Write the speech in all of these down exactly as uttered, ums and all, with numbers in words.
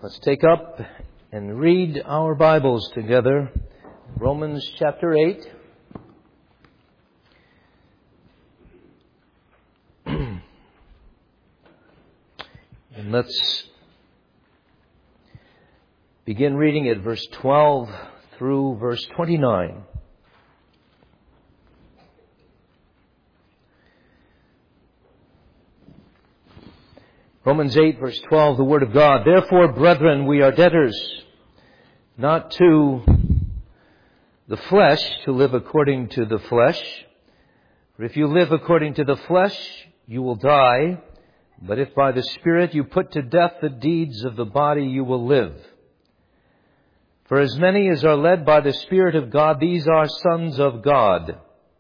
Let's take up and read our Bibles together. Romans chapter eight. And let's begin reading at verse twelve through verse twenty-nine. Romans eight, verse twelve, the Word of God. Therefore, brethren, we are debtors, not to the flesh, to live according to the flesh. For if you live according to the flesh, you will die. But if by the Spirit you put to death the deeds of the body, you will live. For as many as are led by the Spirit of God, these are sons of God.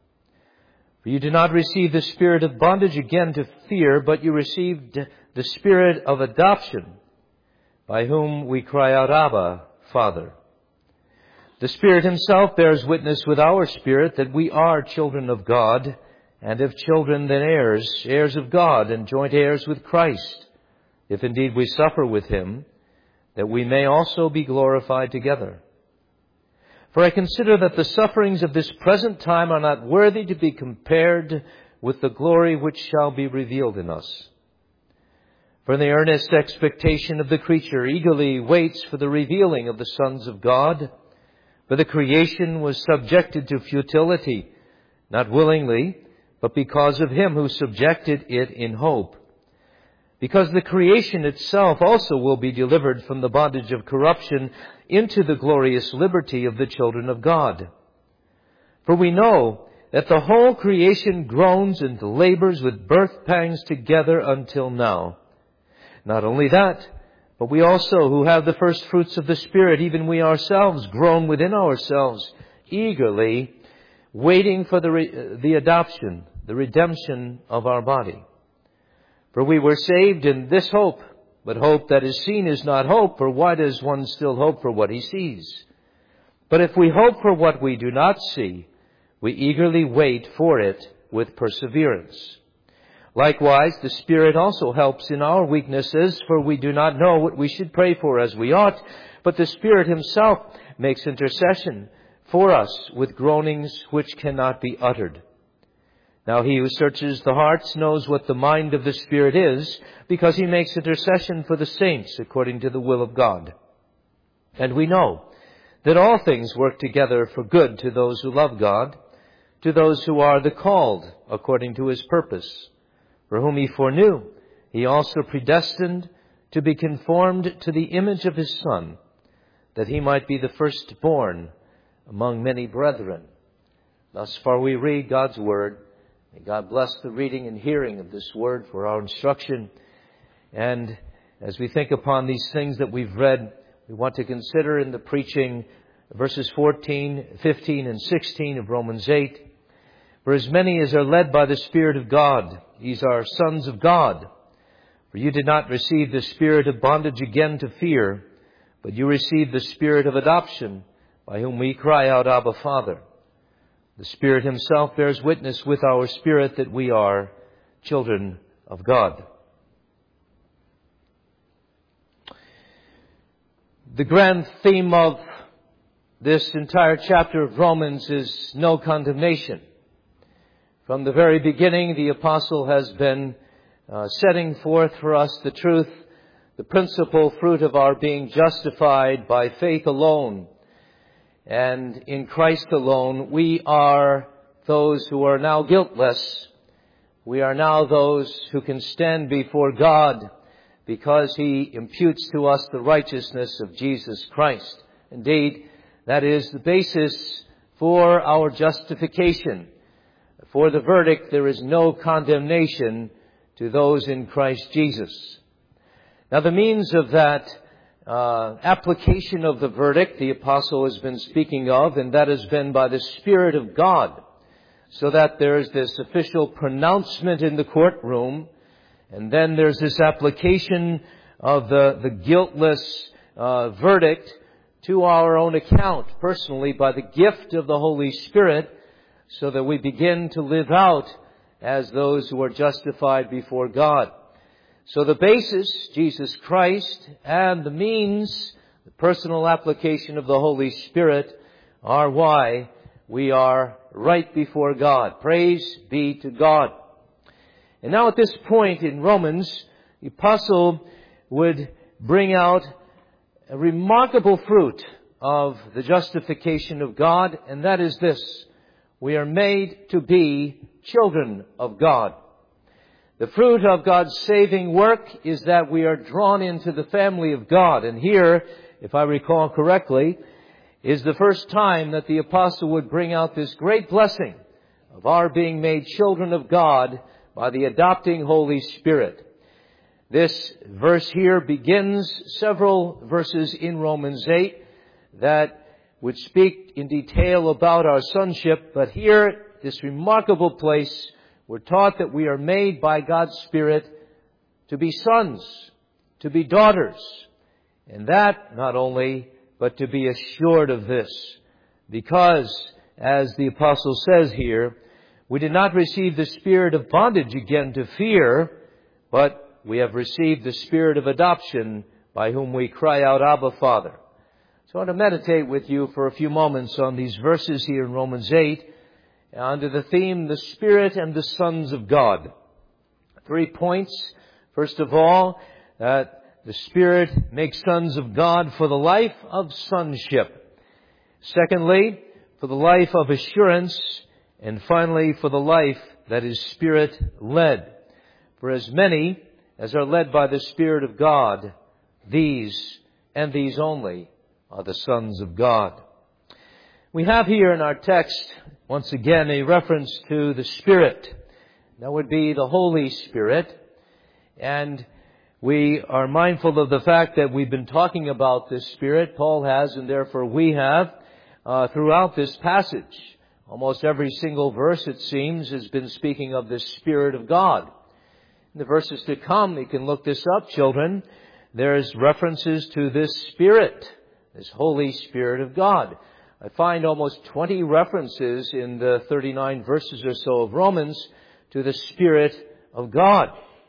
For you did not receive the spirit of bondage again to fear, but you received the Spirit of adoption, by whom we cry out, Abba, Father. The Spirit Himself bears witness with our spirit that we are children of God, and if children, then heirs, heirs of God, and joint heirs with Christ, if indeed we suffer with Him, that we may also be glorified together. For I consider that the sufferings of this present time are not worthy to be compared with the glory which shall be revealed in us. For the earnest expectation of the creature eagerly waits for the revealing of the sons of God. For the creation was subjected to futility, not willingly, but because of Him who subjected it in hope. Because the creation itself also will be delivered from the bondage of corruption into the glorious liberty of the children of God. For we know that the whole creation groans and labors with birth pangs together until now. Not only that, but we also, who have the first fruits of the Spirit, even we ourselves, groan within ourselves, eagerly waiting for the, re- the adoption, the redemption of our body. For we were saved in this hope, but hope that is seen is not hope, for why does one still hope for what he sees? But if we hope for what we do not see, we eagerly wait for it with perseverance. Likewise, the Spirit also helps in our weaknesses, for we do not know what we should pray for as we ought, but the Spirit Himself makes intercession for us with groanings which cannot be uttered. Now He who searches the hearts knows what the mind of the Spirit is, because He makes intercession for the saints according to the will of God. And we know that all things work together for good to those who love God, to those who are the called according to His purpose. For whom He foreknew, He also predestined to be conformed to the image of His Son, that He might be the firstborn among many brethren. Thus far we read God's Word. May God bless the reading and hearing of this Word for our instruction. And as we think upon these things that we've read, we want to consider in the preaching verses fourteen, fifteen, and sixteen of Romans eight. For as many as are led by the Spirit of God, these are sons of God. For you did not receive the spirit of bondage again to fear, but you received the Spirit of adoption, by whom we cry out, Abba, Father. The Spirit Himself bears witness with our spirit that we are children of God. The grand theme of this entire chapter of Romans is no condemnation. From the very beginning, the apostle has been uh, setting forth for us the truth, the principal fruit of our being justified by faith alone. And in Christ alone, we are those who are now guiltless. We are now those who can stand before God because He imputes to us the righteousness of Jesus Christ. Indeed, that is the basis for our justification. For the verdict, there is no condemnation to those in Christ Jesus. Now, the means of that uh, application of the verdict, the apostle has been speaking of, and that has been by the Spirit of God, so that there is this official pronouncement in the courtroom, and then there's this application of the, the guiltless uh, verdict to our own account, personally, by the gift of the Holy Spirit, so that we begin to live out as those who are justified before God. So the basis, Jesus Christ, and the means, the personal application of the Holy Spirit, are why we are right before God. Praise be to God. And now at this point in Romans, the apostle would bring out a remarkable fruit of the justification of God, and that is this: we are made to be children of God. The fruit of God's saving work is that we are drawn into the family of God. And here, if I recall correctly, is the first time that the apostle would bring out this great blessing of our being made children of God by the adopting Holy Spirit. This verse here begins several verses in Romans eight that would speak in detail about our sonship, but here, this remarkable place, we're taught that we are made by God's Spirit to be sons, to be daughters, and that not only, but to be assured of this, because, as the apostle says here, we did not receive the spirit of bondage again to fear, but we have received the spirit of adoption, by whom we cry out, Abba, Father. So I want to meditate with you for a few moments on these verses here in Romans eight, under the theme, the Spirit and the Sons of God. Three points. First of all, that the Spirit makes sons of God for the life of sonship. Secondly, for the life of assurance. And finally, for the life that is Spirit-led. For as many as are led by the Spirit of God, these and these only are the sons of God. We have here in our text, once again, a reference to the Spirit. That would be the Holy Spirit. And we are mindful of the fact that we've been talking about this Spirit, Paul has, and therefore we have, uh, throughout this passage. Almost every single verse, it seems, has been speaking of the Spirit of God. In the verses to come, you can look this up, children. There's references to this Spirit, this Holy Spirit of God. I find almost twenty references in the thirty-nine verses or so of Romans to the Spirit of God.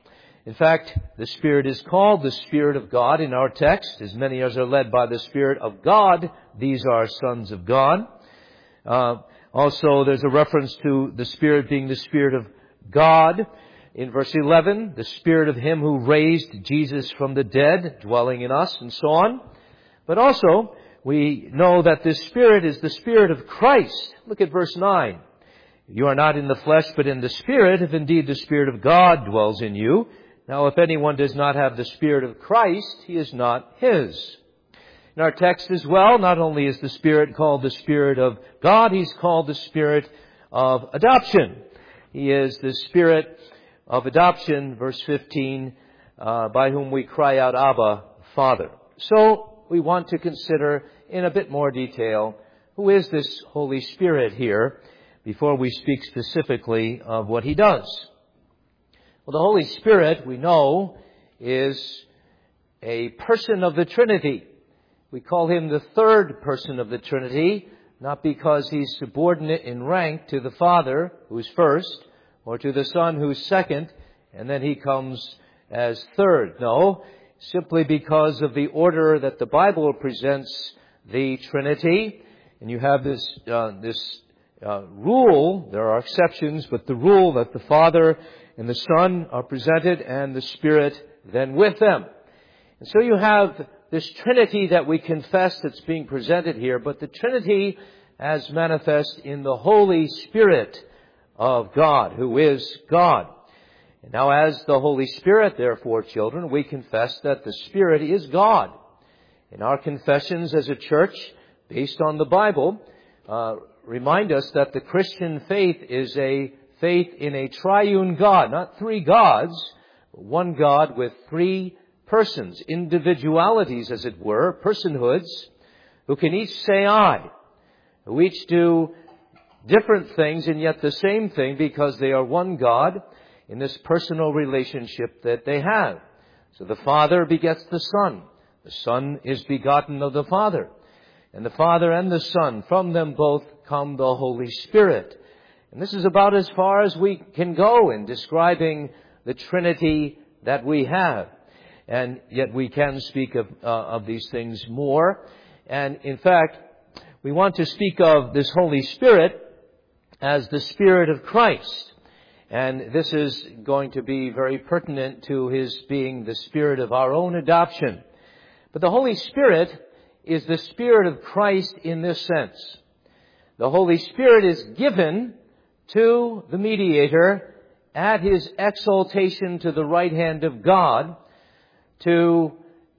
In fact, the Spirit is called the Spirit of God in our text. As many as are led by the Spirit of God, these are sons of God. Uh, also, there's a reference to the Spirit being the Spirit of God. In verse eleven, the Spirit of Him who raised Jesus from the dead, dwelling in us, and so on. But also, we know that this Spirit is the Spirit of Christ. Look at verse nine. You are not in the flesh, but in the Spirit, if indeed the Spirit of God dwells in you. Now, if anyone does not have the Spirit of Christ, he is not His. In our text as well, not only is the Spirit called the Spirit of God, He's called the Spirit of adoption. He is the Spirit of adoption, verse fifteen, uh, by whom we cry out, Abba, Father. So, we want to consider in a bit more detail, who is this Holy Spirit here, before we speak specifically of what He does. Well, the Holy Spirit, we know, is a person of the Trinity. We call Him the third person of the Trinity, not because He's subordinate in rank to the Father, who's first, or to the Son, who's second, and then He comes as third. No, simply because of the order that the Bible presents the Trinity. And you have this uh, this uh, rule, there are exceptions, but the rule that the Father and the Son are presented and the Spirit then with them. And so you have this Trinity that we confess that's being presented here, but the Trinity as manifest in the Holy Spirit of God, who is God. And now as the Holy Spirit, therefore, children, we confess that the Spirit is God. In our confessions as a church, based on the Bible, uh, remind us that the Christian faith is a faith in a triune God, not three gods, but one God with three persons, individualities, as it were, personhoods, who can each say I, who each do different things and yet the same thing because they are one God in this personal relationship that they have. So the Father begets the Son. The Son is begotten of the Father. And the Father and the Son, from them both come the Holy Spirit. And this is about as far as we can go in describing the Trinity that we have. And yet we can speak of, uh, of these things more. And in fact, we want to speak of this Holy Spirit as the Spirit of Christ. And this is going to be very pertinent to His being the Spirit of our own adoption. But the Holy Spirit is the Spirit of Christ in this sense. The Holy Spirit is given to the mediator at His exaltation to the right hand of God to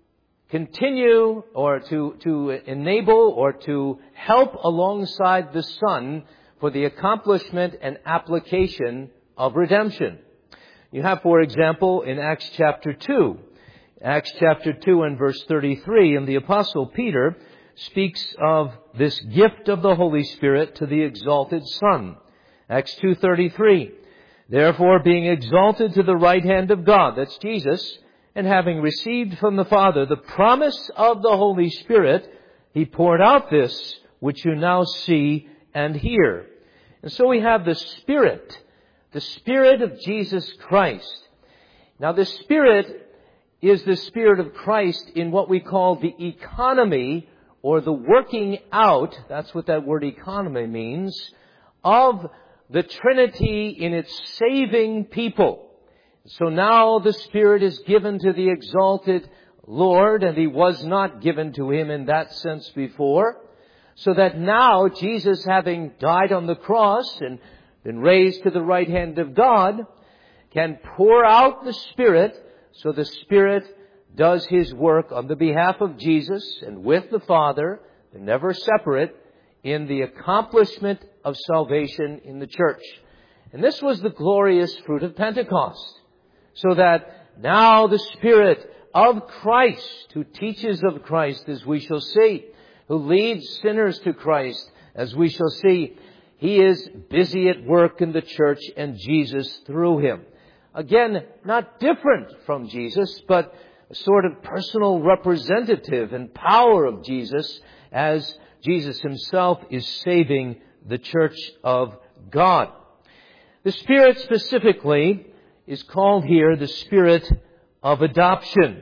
continue or to, to enable or to help alongside the Son for the accomplishment and application of redemption. You have, for example, in Acts chapter two, Acts chapter two and verse thirty-three, and the Apostle Peter speaks of this gift of the Holy Spirit to the exalted Son. Acts two thirty-three, therefore being exalted to the right hand of God, that's Jesus, and having received from the Father the promise of the Holy Spirit, He poured out this which you now see and hear. And so we have the Spirit, the Spirit of Jesus Christ. Now the Spirit is the Spirit of Christ in what we call the economy or the working out, that's what that word economy means, of the Trinity in its saving people. So now the Spirit is given to the exalted Lord, and He was not given to Him in that sense before. So that now Jesus, having died on the cross and been raised to the right hand of God, can pour out the Spirit, so the Spirit does His work on the behalf of Jesus and with the Father, they're never separate, in the accomplishment of salvation in the church. And this was the glorious fruit of Pentecost. So that now the Spirit of Christ, who teaches of Christ, as we shall see, who leads sinners to Christ, as we shall see, He is busy at work in the church and Jesus through Him. Again, not different from Jesus, but a sort of personal representative and power of Jesus as Jesus Himself is saving the church of God. The Spirit specifically is called here the Spirit of adoption.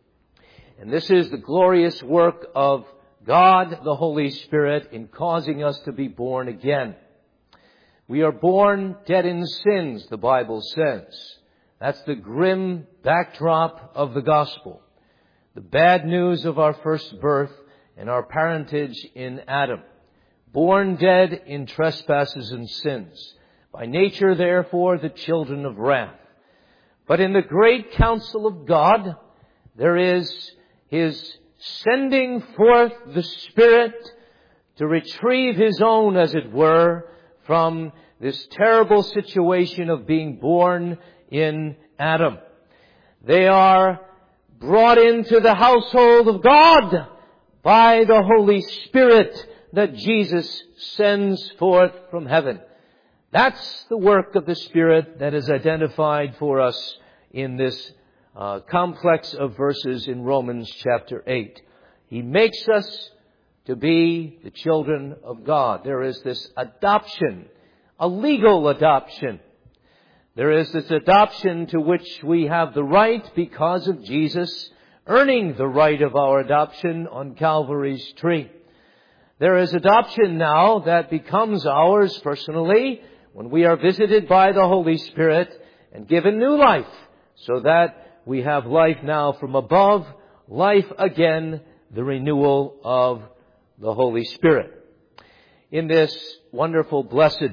And this is the glorious work of God, the Holy Spirit, in causing us to be born again. We are born dead in sins, the Bible says. That's the grim backdrop of the gospel. The bad news of our first birth and our parentage in Adam. Born dead in trespasses and sins. By nature, therefore, the children of wrath. But in the great counsel of God, there is His sending forth the Spirit to retrieve His own, as it were, from this terrible situation of being born in Adam. They are brought into the household of God by the Holy Spirit that Jesus sends forth from heaven. That's the work of the Spirit that is identified for us in this uh, complex of verses in Romans chapter eight. He makes us to be the children of God. There is this adoption, a legal adoption. There is this adoption to which we have the right because of Jesus earning the right of our adoption on Calvary's tree. There is adoption now that becomes ours personally when we are visited by the Holy Spirit and given new life, so that we have life now from above, life again, the renewal of the Holy Spirit. In this wonderful, blessed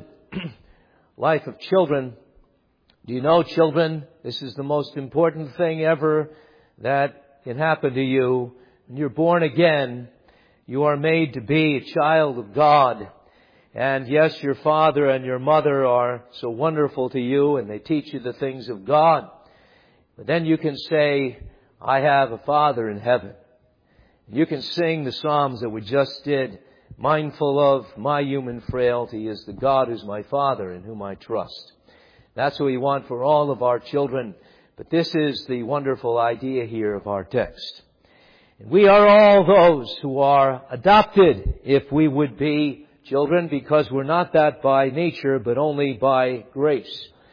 life of children, do you know, children, this is the most important thing ever that can happen to you. When you're born again, you are made to be a child of God. And yes, your father and your mother are so wonderful to you and they teach you the things of God. But then you can say, I have a Father in heaven. You can sing the Psalms that we just did, mindful of my human frailty is the God who's my Father in whom I trust. That's what we want for all of our children. But this is the wonderful idea here of our text. And we are all those who are adopted if we would be children, because we're not that by nature, but only by grace.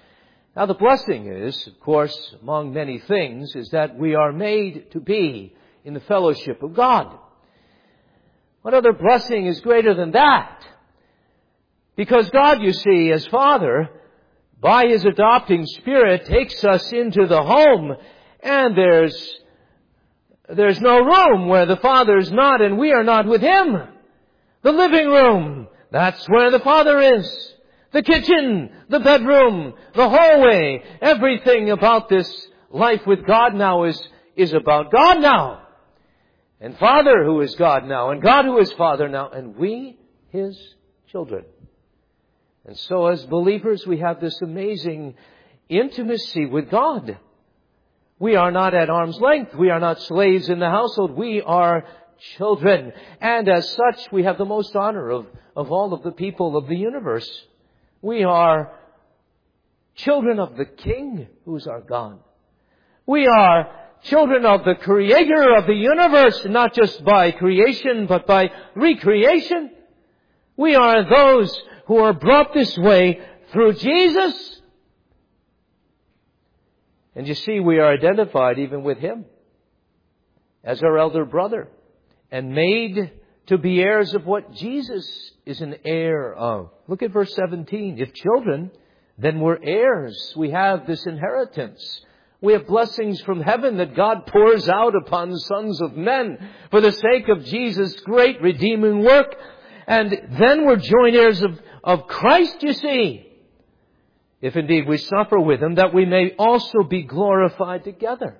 Now the blessing is, of course, among many things, is that we are made to be in the fellowship of God. What other blessing is greater than that? Because God, you see, as Father, by His adopting Spirit, takes us into the home, and there's, there's no room where the Father is not and we are not with Him. The living room, that's where the Father is. The kitchen, the bedroom, the hallway, everything about this life with God now is, is about God now. And Father who is God now, and God who is Father now, and we, His children. And so as believers, we have this amazing intimacy with God. We are not at arm's length. We are not slaves in the household. We are children. And as such, we have the most honor of, of all of the people of the universe. We are children of the King, who is our God. We are children of the Creator of the universe, not just by creation, but by recreation. We are those who are brought this way through Jesus. And you see, we are identified even with Him as our elder brother and made to be heirs of what Jesus is an heir of. Look at verse seventeen. If children, then we're heirs. We have this inheritance. We have blessings from heaven that God pours out upon the sons of men for the sake of Jesus' great redeeming work. And then we're joint heirs of, of Christ, you see. If indeed we suffer with Him, that we may also be glorified together.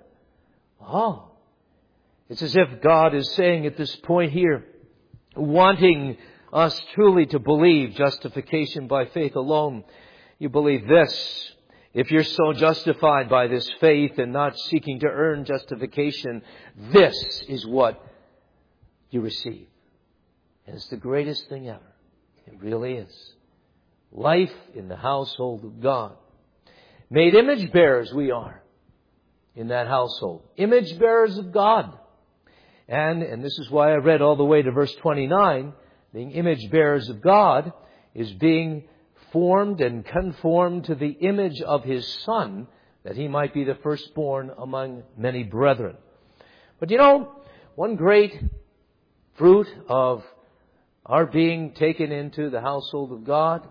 Oh, it's as if God is saying at this point here, wanting us truly to believe justification by faith alone. You believe this. If you're so justified by this faith and not seeking to earn justification, this is what you receive. And it's the greatest thing ever. It really is. Life in the household of God. Made image bearers we are in that household. Image bearers of God. And, and this is why I read all the way to verse twenty-nine. Being image bearers of God is being formed and conformed to the image of His Son, that He might be the firstborn among many brethren. But you know, one great fruit of our being taken into the household of God,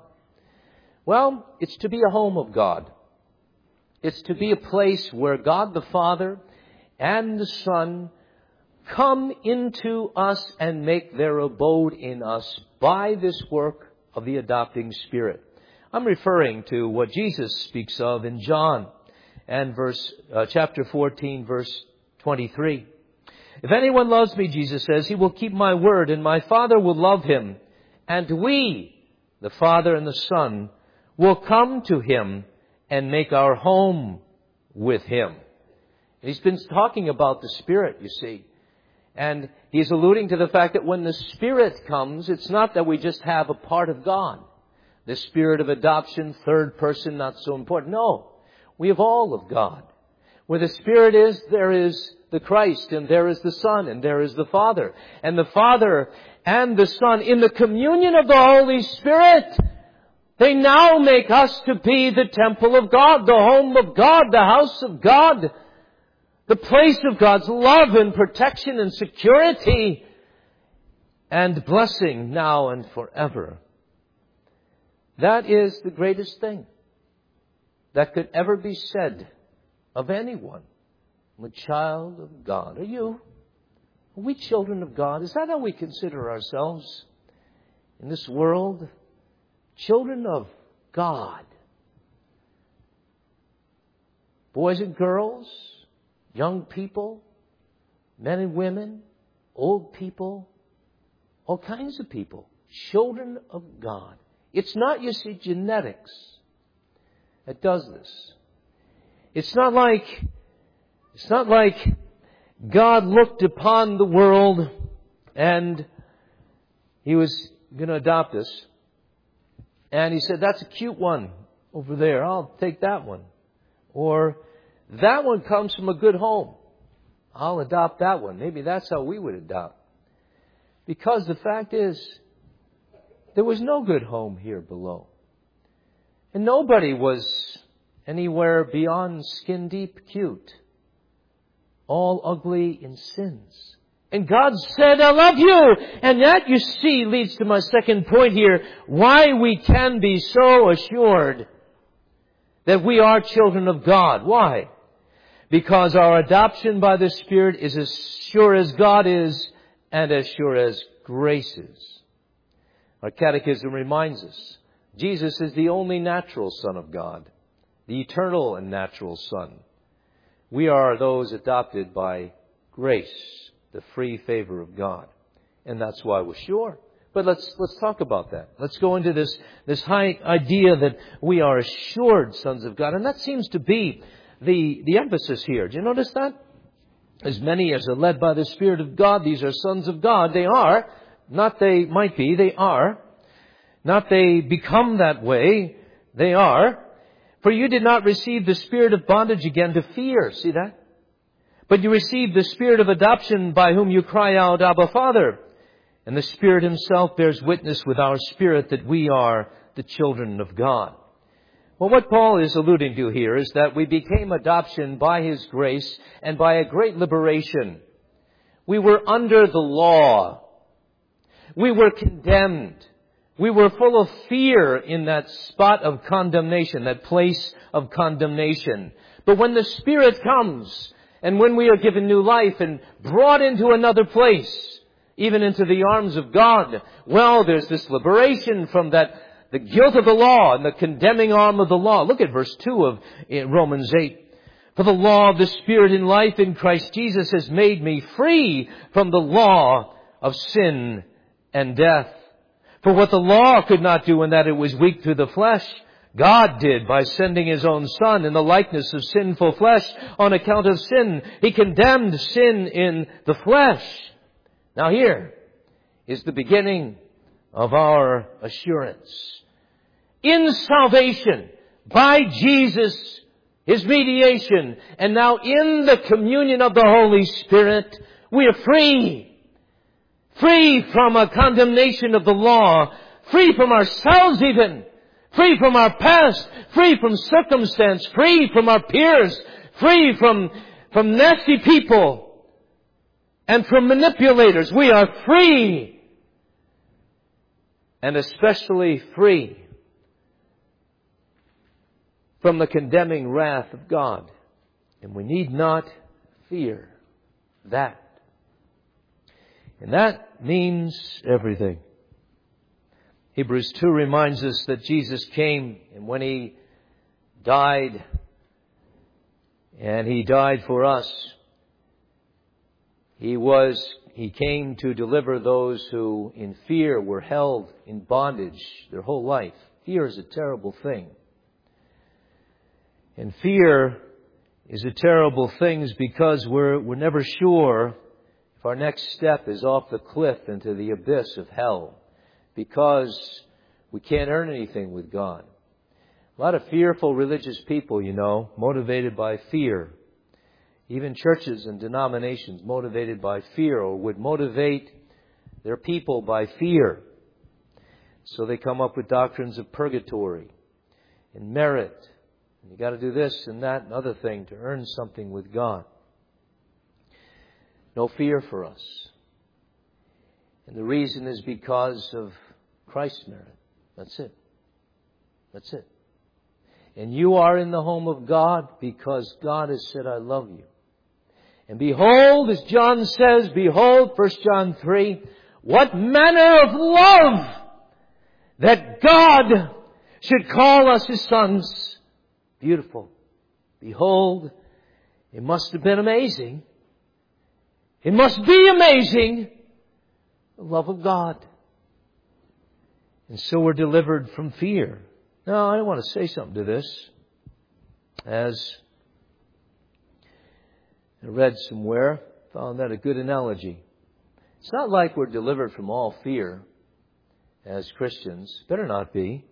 well, it's to be a home of God. It's to be a place where God the Father and the Son come into us and make their abode in us by this work of the adopting Spirit. I'm referring to what Jesus speaks of in John and verse uh, chapter fourteen, verse twenty-three. If anyone loves me, Jesus says, he will keep my word, and my Father will love him. And we, the Father and the Son, will come to him and make our home with him. He's been talking about the Spirit, you see. And he's alluding to the fact that when the Spirit comes, it's not that we just have a part of God. The Spirit of adoption, third person, not so important. No, we have all of God. Where the Spirit is, there is the Christ, and there is the Son, and there is the Father. And the Father and the Son, in the communion of the Holy Spirit, they now make us to be the temple of God, the home of God, the house of God, the place of God's love and protection and security and blessing now and forever. That is the greatest thing that could ever be said of anyone. I'm a child of God. Are you? Are we children of God? Is that how we consider ourselves in this world? Children of God. Boys and girls, young people, men and women, old people, all kinds of people. Children of God. It's not, you see, genetics that does this. It's not like, it's not like God looked upon the world and He was going to adopt us. And He said, that's a cute one over there. I'll take that one. Or that one comes from a good home. I'll adopt that one. Maybe that's how we would adopt. Because the fact is, there was no good home here below. And nobody was anywhere beyond skin deep cute. All ugly in sins. And God said, I love you. And that, you see, leads to my second point here. Why we can be so assured that we are children of God. Why? Because our adoption by the Spirit is as sure as God is and as sure as grace is. Our catechism reminds us, Jesus is the only natural Son of God, the eternal and natural Son. We are those adopted by grace, the free favor of God. And that's why we're sure. But let's let's talk about that. Let's go into this, this high idea that we are assured sons of God. And that seems to be the, the emphasis here. Do you notice that? As many as are led by the Spirit of God, these are sons of God. They are. Not they might be, they are. Not they become that way, they are. For you did not receive the spirit of bondage again to fear. See that? But you received the Spirit of adoption by whom you cry out, Abba, Father. And the Spirit Himself bears witness with our spirit that we are the children of God. Well, what Paul is alluding to here is that we became adoption by His grace and by a great liberation. We were under the law. We were condemned. We were full of fear in that spot of condemnation, that place of condemnation. But when the Spirit comes, and when we are given new life and brought into another place, even into the arms of God, well, there's this liberation from that, the guilt of the law and the condemning arm of the law. Look at verse two of Romans eight. For the law of the Spirit in life in Christ Jesus has made me free from the law of sin and death. For what the law could not do in that it was weak through the flesh, God did by sending His own Son in the likeness of sinful flesh on account of sin. He condemned sin in the flesh. Now here is the beginning of our assurance. In salvation, by Jesus, His mediation, and now in the communion of the Holy Spirit, we are free. Free from a condemnation of the law. Free from ourselves even. Free from our past. Free from circumstance. Free from our peers. Free from, from nasty people. And from manipulators. We are free. And especially free from the condemning wrath of God. And we need not fear that. And that means everything. Hebrews two reminds us that Jesus came, and when He died, and He died for us, He was, He came to deliver those who in fear were held in bondage their whole life. Fear is a terrible thing. And fear is a terrible thing because we're, we're never sure if our next step is off the cliff into the abyss of hell, because we can't earn anything with God. A lot of fearful religious people, you know, motivated by fear. Even churches and denominations motivated by fear, or would motivate their people by fear. So they come up with doctrines of purgatory and merit. And you got to do this and that and other thing to earn something with God. No fear for us. And the reason is because of Christ's merit. That's it. That's it. And you are in the home of God because God has said, I love you. And behold, as John says, behold, First John three, what manner of love that God should call us His sons. Beautiful. Behold, it must have been amazing. It must be amazing, the love of God. And so we're delivered from fear. Now, I want to say something to this. As I read somewhere, found that a good analogy. It's not like we're delivered from all fear as Christians. Better not be.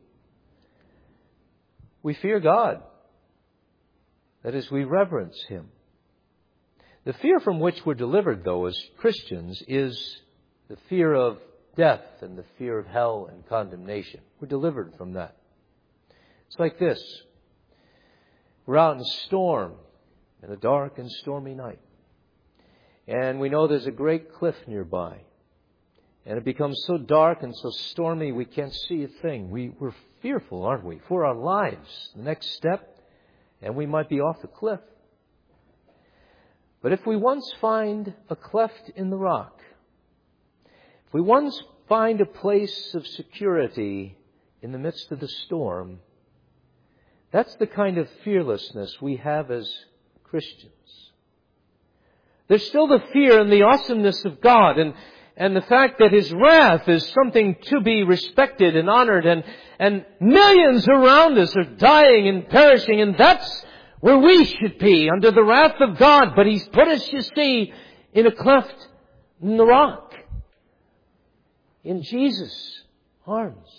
We fear God. That is, we reverence Him. The fear from which we're delivered, though, as Christians, is the fear of death and the fear of hell and condemnation. We're delivered from that. It's like this. We're out in a storm, in a dark and stormy night. And we know there's a great cliff nearby. And it becomes so dark and so stormy we can't see a thing. We, we're fearful, aren't we, for our lives. The next step, and we might be off the cliff. But if we once find a cleft in the rock, if we once find a place of security in the midst of the storm, that's the kind of fearlessness we have as Christians. There's still the fear and the awesomeness of God, and, and the fact that His wrath is something to be respected and honored, and, and millions around us are dying and perishing, and that's where we should be, under the wrath of God. But He's put us, you see, in a cleft in the rock, in Jesus' arms.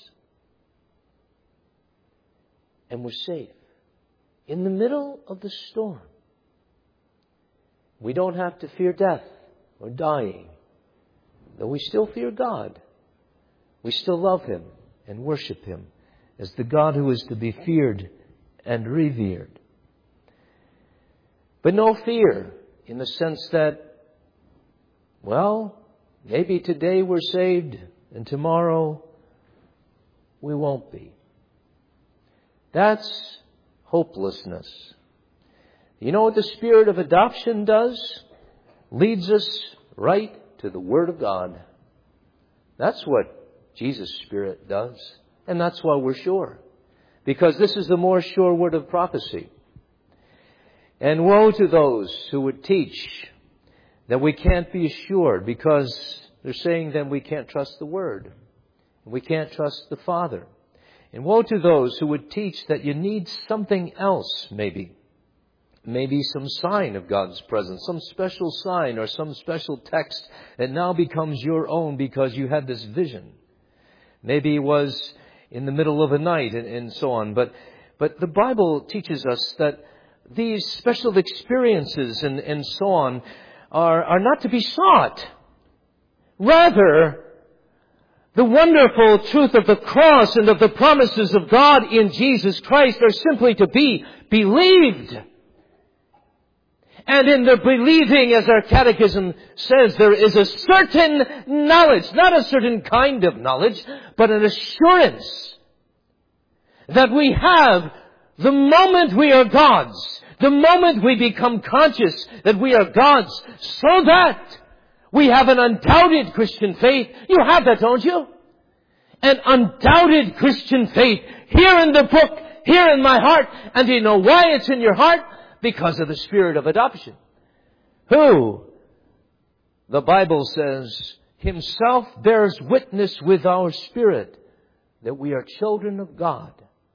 And we're safe. In the middle of the storm. We don't have to fear death or dying. Though we still fear God. We still love Him and worship Him as the God who is to be feared and revered. But no fear in the sense that, well, maybe today we're saved and tomorrow we won't be. That's hopelessness. You know what the Spirit of adoption does? Leads us right to the Word of God. That's what Jesus' Spirit does. And that's why we're sure. Because this is the more sure word of prophecy. And woe to those who would teach that we can't be assured, because they're saying then we can't trust the Word. We can't trust the Father. And woe to those who would teach that you need something else, maybe. Maybe some sign of God's presence, some special sign or some special text that now becomes your own because you had this vision. Maybe it was in the middle of a night and, and so on. But, but the Bible teaches us that these special experiences and, and so on are, are not to be sought. Rather, the wonderful truth of the cross and of the promises of God in Jesus Christ are simply to be believed. And in the believing, as our catechism says, there is a certain knowledge, not a certain kind of knowledge, but an assurance that we have the moment we are God's, the moment we become conscious that we are God's, so that we have an undoubted Christian faith. You have that, don't you? An undoubted Christian faith here in the book, here in my heart. And do you know why it's in your heart? Because of the Spirit of adoption. Who, the Bible says, Himself bears witness with our spirit that we are children of God.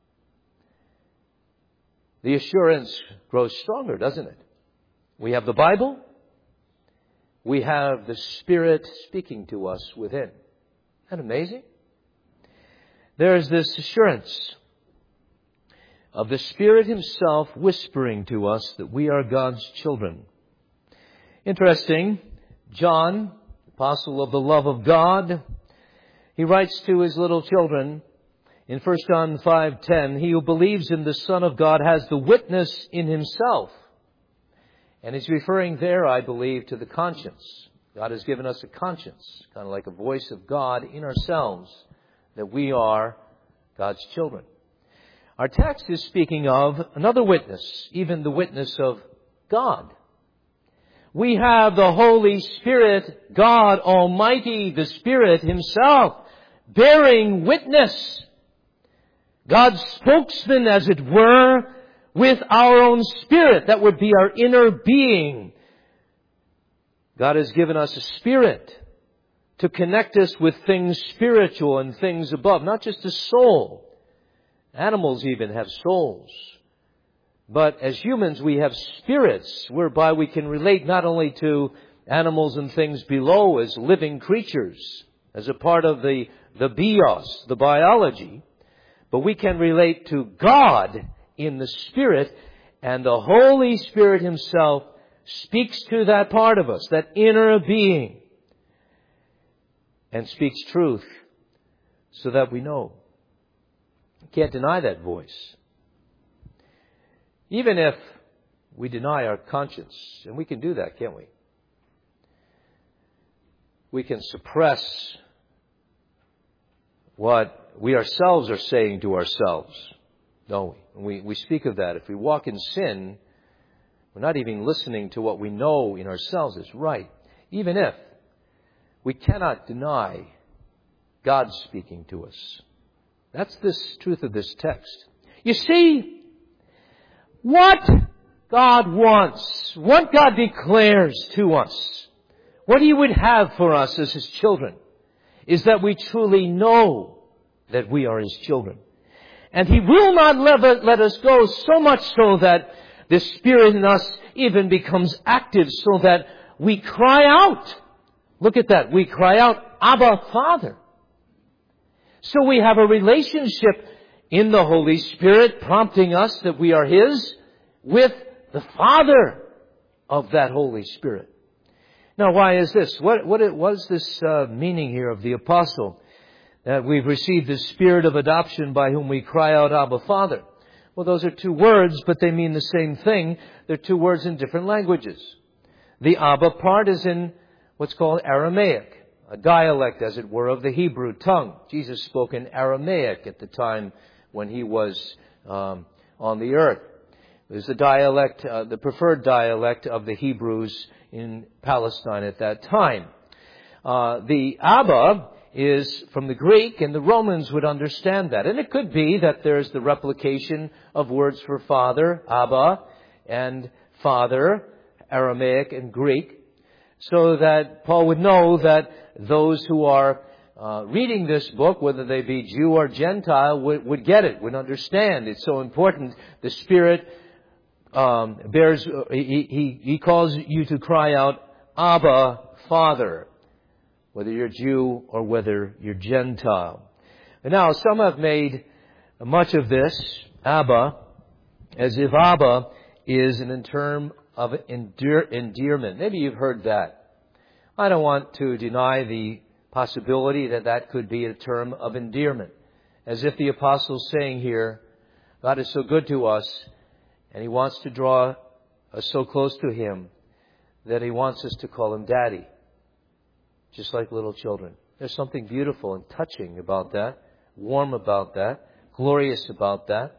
The assurance grows stronger, doesn't it? We have the Bible. We have the Spirit speaking to us within. Isn't that amazing? There's this assurance of the Spirit Himself whispering to us that we are God's children. Interesting, John, apostle of the love of God, he writes to his little children in First John five ten, he who believes in the Son of God has the witness in himself. And he's referring there, I believe, to the conscience. God has given us a conscience, kind of like a voice of God in ourselves, that we are God's children. Our text is speaking of another witness, even the witness of God. We have the Holy Spirit, God Almighty, the Spirit Himself, bearing witness. God's spokesman, as it were, with our own spirit. That would be our inner being. God has given us a spirit to connect us with things spiritual and things above, not just a soul. Animals even have souls. But as humans, we have spirits whereby we can relate not only to animals and things below as living creatures, as a part of the, the bios, the biology, but we can relate to God in the Spirit, and the Holy Spirit Himself speaks to that part of us, that inner being, and speaks truth so that we know. Can't deny that voice. Even if we deny our conscience, and we can do that, can't we? We can suppress what we ourselves are saying to ourselves, don't we? We, we speak of that. If we walk in sin, we're not even listening to what we know in ourselves is right. Even if we cannot deny God speaking to us. That's the truth of this text. You see, what God wants, what God declares to us, what He would have for us as His children, is that we truly know that we are His children. And He will not let, let us go, so much so that the Spirit in us even becomes active, so that we cry out. Look at that. We cry out, Abba, Father. So we have a relationship in the Holy Spirit prompting us that we are His with the Father of that Holy Spirit. Now, why is this? What, what was this uh, meaning here of the apostle? That we've received the Spirit of adoption by whom we cry out, Abba, Father. Well, those are two words, but they mean the same thing. They're two words in different languages. The Abba part is in what's called Aramaic, a dialect, as it were, of the Hebrew tongue. Jesus spoke in Aramaic at the time when He was um, on the earth. It was the dialect, uh, the preferred dialect of the Hebrews in Palestine at that time. Uh, the Abba is from the Greek, and the Romans would understand that. And it could be that there's the replication of words for father, Abba, and father, Aramaic and Greek, so that Paul would know that those who are uh, reading this book, whether they be Jew or Gentile, would, would get it, would understand. It's so important. The Spirit um, bears, he, he, he calls you to cry out, Abba, Father, whether you're Jew or whether you're Gentile. And now, some have made much of this, Abba, as if Abba is an term of endear- endearment. Maybe you've heard that. I don't want to deny the possibility that that could be a term of endearment. As if the apostle's saying here, God is so good to us, and He wants to draw us so close to Him that He wants us to call Him Daddy. Just like little children. There's something beautiful and touching about that, warm about that, glorious about that.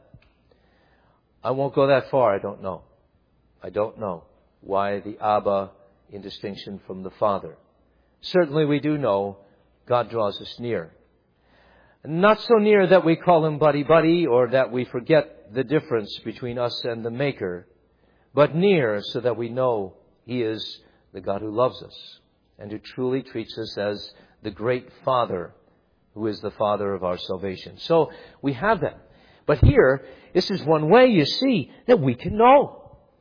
I won't go that far. I don't know. I don't know why the Abba in distinction from the Father. Certainly we do know God draws us near. Not so near that we call Him buddy buddy or that we forget the difference between us and the Maker, but near so that we know He is the God who loves us and who truly treats us as the great Father who is the Father of our salvation. So we have that. But here, this is one way, you see, that we can know.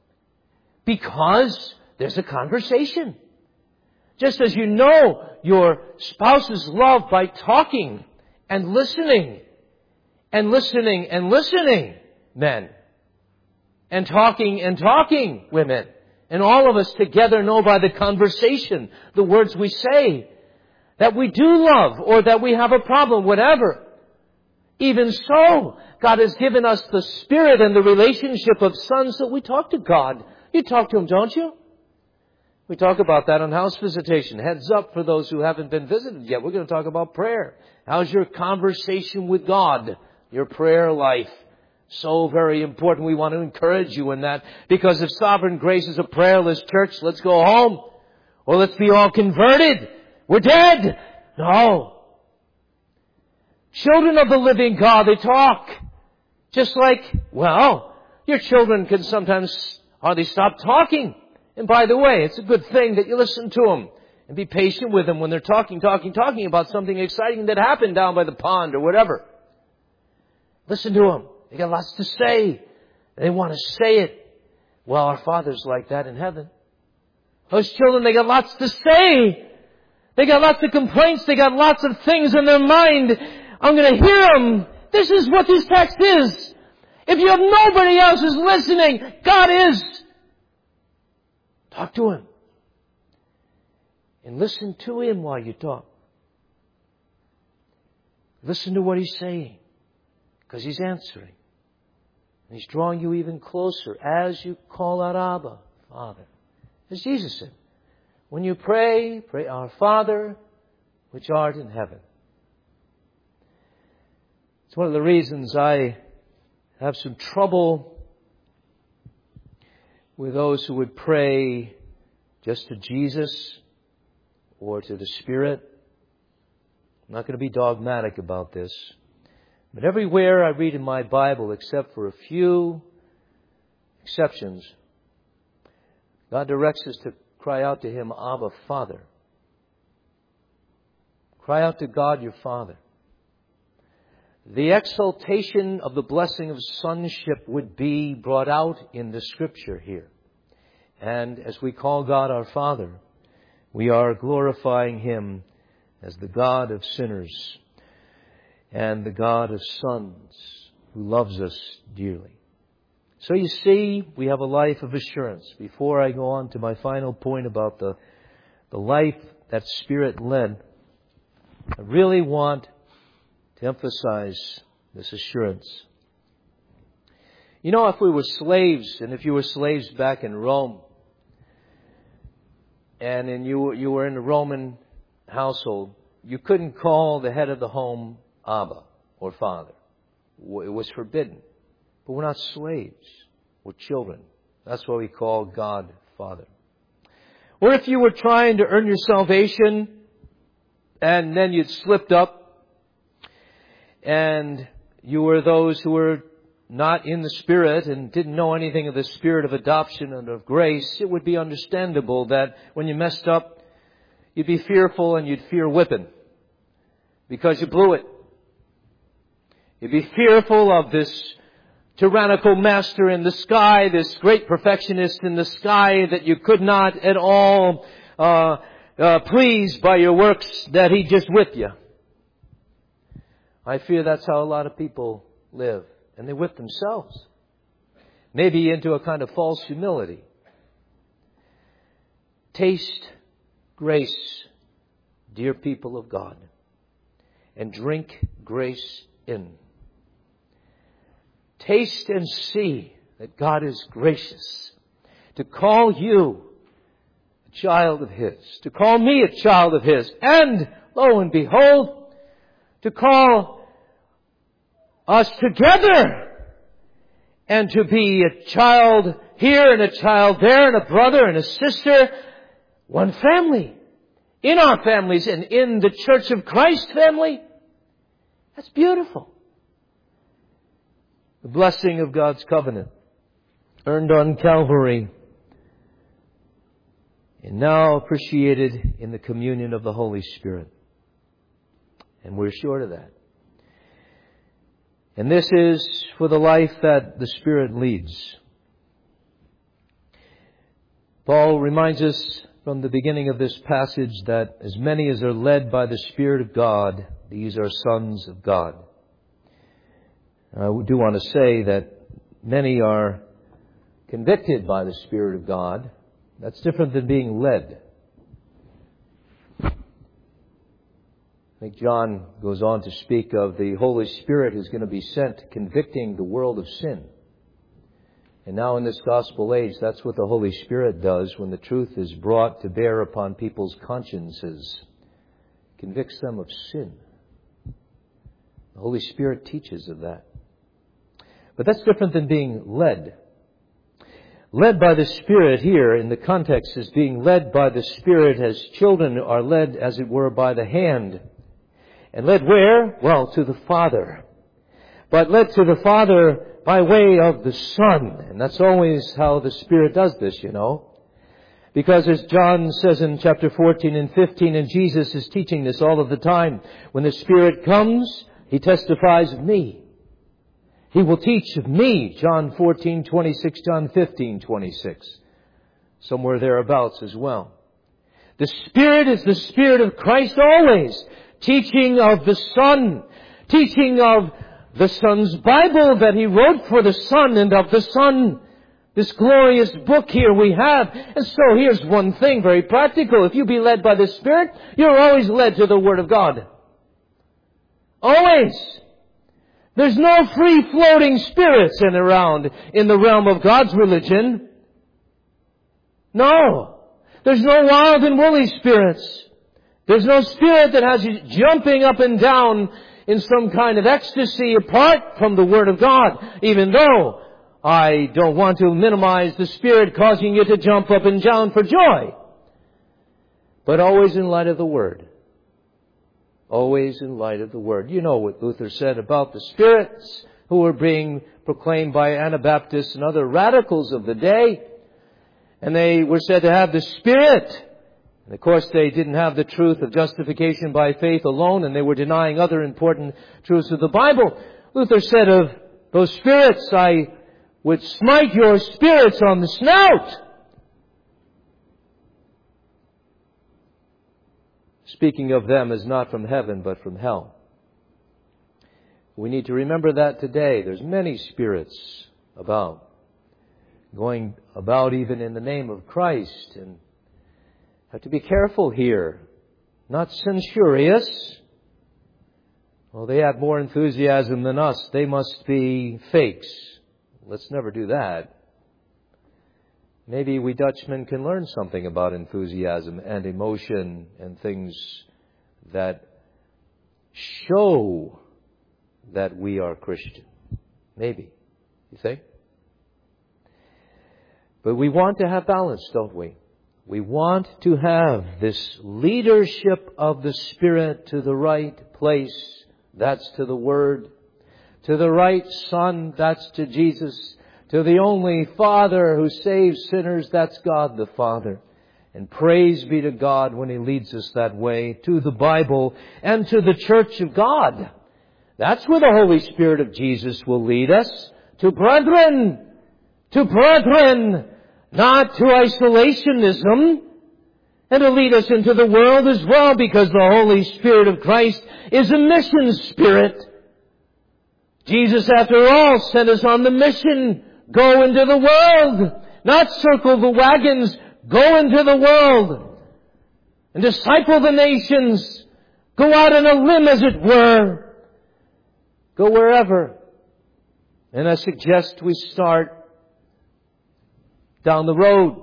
Because there's a conversation. Just as you know your spouse's love by talking and listening and listening and listening, men. And talking and talking, women. And all of us together know by the conversation, the words we say, that we do love or that we have a problem, whatever. Even so, God has given us the Spirit and the relationship of sons that we talk to God. You talk to Him, don't you? We talk about that on house visitation. Heads up for those who haven't been visited yet. We're going to talk about prayer. How's your conversation with God? Your prayer life. So very important. We want to encourage you in that. Because if Sovereign Grace is a prayerless church, let's go home. Or let's be all converted. We're dead. No. Children of the living God, they talk. Just like, well, your children can sometimes hardly stop talking. And by the way, it's a good thing that you listen to them and be patient with them when they're talking, talking, talking about something exciting that happened down by the pond or whatever. Listen to them. They got lots to say. They want to say it. Well, our Father's like that in heaven. Those children, they got lots to say. They got lots of complaints. They got lots of things in their mind. I'm going to hear them. This is what this text is. If you have nobody else who's listening, God is. Talk to Him. And listen to Him while you talk. Listen to what He's saying. Because He's answering. He's drawing you even closer as you call out, Abba, Father. As Jesus said, when you pray, pray, Our Father, which art in heaven. It's one of the reasons I have some trouble with those who would pray just to Jesus or to the Spirit. I'm not going to be dogmatic about this. But everywhere I read in my Bible, except for a few exceptions, God directs us to cry out to Him, Abba, Father. Cry out to God, your Father. The exaltation of the blessing of sonship would be brought out in the Scripture here. And as we call God our Father, we are glorifying Him as the God of sinners and the God of sons who loves us dearly. So you see, we have a life of assurance. Before I go on to my final point about the, the life that Spirit led, I really want to emphasize this assurance. You know, if we were slaves, and if you were slaves back in Rome, and in you, you were in a Roman household, you couldn't call the head of the home Abba or Father. It was forbidden. But we're not slaves. We're children. That's why we call God Father. Or if you were trying to earn your salvation and then you'd slipped up and you were those who were not in the Spirit and didn't know anything of the Spirit of adoption and of grace, it would be understandable that when you messed up, you'd be fearful and you'd fear whipping because you blew it. You'd be fearful of this tyrannical master in the sky, this great perfectionist in the sky that you could not at all uh, uh, please by your works, that he just whipped you. I fear that's how a lot of people live. And they whip themselves. Maybe into a kind of false humility. Taste grace, dear people of God, and drink grace in. Taste and see that God is gracious to call you a child of His, to call me a child of His, and lo and behold, to call us together and to be a child here and a child there and a brother and a sister, one family, in our families and in the Church of Christ family. That's beautiful. The blessing of God's covenant, earned on Calvary, and now appreciated in the communion of the Holy Spirit. And we're sure of that. And this is for the life that the Spirit leads. Paul reminds us from the beginning of this passage that as many as are led by the Spirit of God, these are sons of God. I do want to say that many are convicted by the Spirit of God. That's different than being led. I think John goes on to speak of the Holy Spirit who's going to be sent convicting the world of sin. And now in this gospel age, that's what the Holy Spirit does when the truth is brought to bear upon people's consciences. Convicts them of sin. The Holy Spirit teaches of that. But that's different than being led. Led by the Spirit here in the context is being led by the Spirit as children are led, as it were, by the hand. And led where? Well, to the Father. But led to the Father by way of the Son. And that's always how the Spirit does this, you know. Because as John says in chapter fourteen and fifteen, and Jesus is teaching this all of the time, when the Spirit comes, He testifies of me. He will teach of me, John fourteen twenty-six, John fifteen twenty-six. Somewhere thereabouts as well. The Spirit is the Spirit of Christ always. Teaching of the Son. Teaching of the Son's Bible that He wrote for the Son, and of the Son. This glorious book here we have. And so here's one thing, very practical. If you be led by the Spirit, you're always led to the Word of God. Always. There's no free-floating spirits in around in the realm of God's religion. No. There's no wild and woolly spirits. There's no spirit that has you jumping up and down in some kind of ecstasy apart from the Word of God, even though I don't want to minimize the Spirit causing you to jump up and down for joy. But always in light of the Word. Always in light of the Word. You know what Luther said about the spirits who were being proclaimed by Anabaptists and other radicals of the day. And they were said to have the Spirit. And of course they didn't have the truth of justification by faith alone, and they were denying other important truths of the Bible. Luther said of those spirits, I would smite your spirits on the snout. Speaking of them as not from heaven, but from hell. We need to remember that today. There's many spirits about, going about even in the name of Christ, and have to be careful here. Not censorious. Well, they have more enthusiasm than us. They must be fakes. Let's never do that. Maybe we Dutchmen can learn something about enthusiasm and emotion and things that show that we are Christian. Maybe. You think? But we want to have balance, don't we? We want to have this leadership of the Spirit to the right place. That's to the Word. To the right Son. That's to Jesus. To the only Father who saves sinners. That's God the Father. And praise be to God when He leads us that way. To the Bible and to the Church of God. That's where the Holy Spirit of Jesus will lead us. To brethren. To brethren. Not to isolationism, and to lead us into the world as well, because the Holy Spirit of Christ is a mission spirit. Jesus, after all, sent us on the mission. Go into the world. Not circle the wagons. Go into the world. And disciple the nations. Go out on a limb, as it were. Go wherever. And I suggest we start down the road,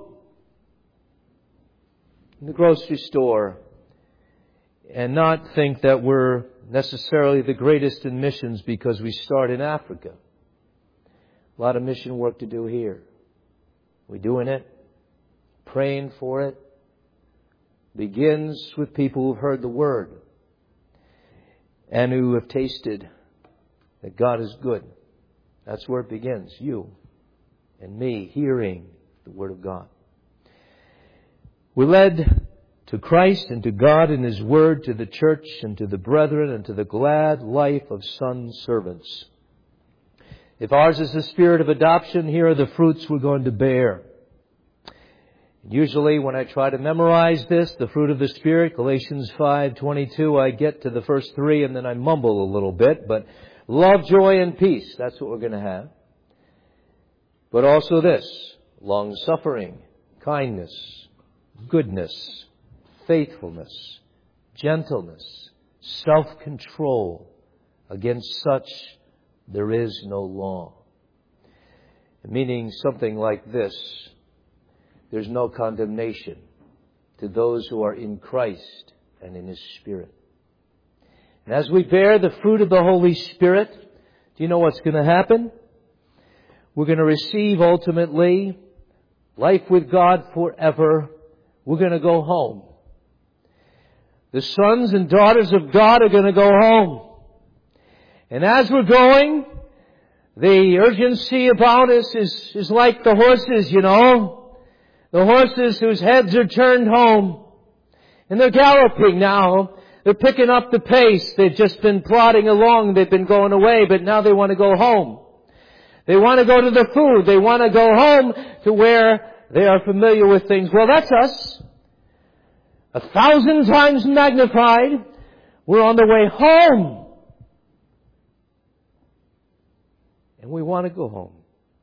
in the grocery store, and not think that we're necessarily the greatest in missions because we start in Africa. A lot of mission work to do here. We're doing it, praying for it. Begins with people who've heard the Word and who have tasted that God is good. That's where it begins. You and me hearing the Word of God. We're led to Christ and to God and His Word, to the church and to the brethren and to the glad life of son servants. If ours is the spirit of adoption, here are the fruits we're going to bear. Usually when I try to memorize this, the fruit of the Spirit, Galatians five twenty-two, I get to the first three and then I mumble a little bit, but love, joy, and peace, that's what we're going to have. But also this, long-suffering, kindness, goodness, faithfulness, gentleness, self-control. Against such there is no law. Meaning something like this: there's no condemnation to those who are in Christ and in His Spirit. And as we bear the fruit of the Holy Spirit, do you know what's going to happen? We're going to receive ultimately life with God forever. We're going to go home. The sons and daughters of God are going to go home. And as we're going, the urgency about us is, is like the horses, you know. The horses whose heads are turned home. And they're galloping now. They're picking up the pace. They've just been plodding along. They've been going away, but now they want to go home. They want to go to the food. They want to go home to where they are familiar with things. Well, that's us. A thousand times magnified. We're on the way home. And we want to go home.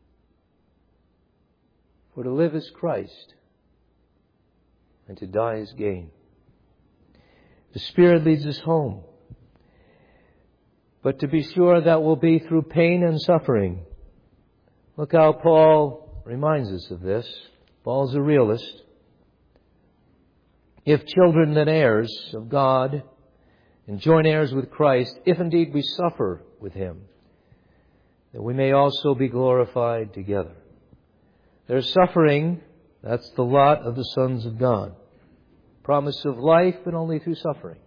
For to live is Christ, and to die is gain. The Spirit leads us home. But to be sure, that will be through pain and suffering. Look how Paul reminds us of this. Paul's a realist. If children, then heirs of God, and joint heirs with Christ, if indeed we suffer with Him, that we may also be glorified together. There's suffering, that's the lot of the sons of God. Promise of life, but only through suffering.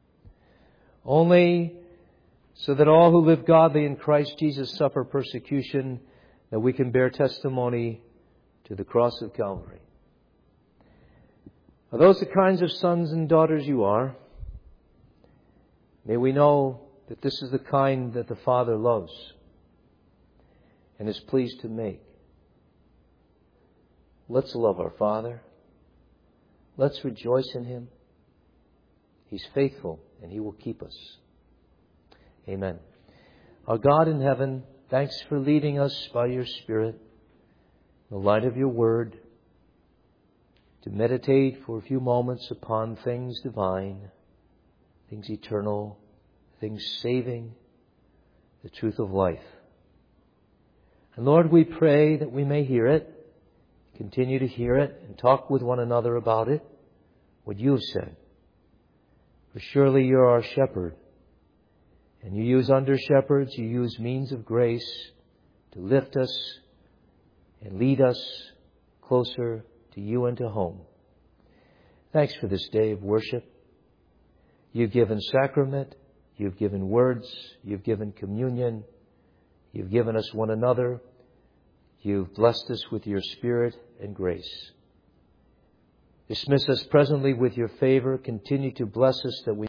Only so that all who live godly in Christ Jesus suffer persecution, that we can bear testimony to the cross of Calvary. Are those the kinds of sons and daughters you are? May we know that this is the kind that the Father loves and is pleased to make. Let's love our Father. Let's rejoice in Him. He's faithful and He will keep us. Amen. Our God in heaven, thanks for leading us by your Spirit, in the light of your word, to meditate for a few moments upon things divine, things eternal, things saving, the truth of life. And Lord, we pray that we may hear it, continue to hear it, and talk with one another about it, what you have said. For surely you're our shepherd, and you use under-shepherds, you use means of grace to lift us and lead us closer to you and to home. Thanks for this day of worship. You've given sacrament, you've given words, you've given communion, you've given us one another, you've blessed us with your Spirit and grace. Dismiss us presently with your favor, continue to bless us that we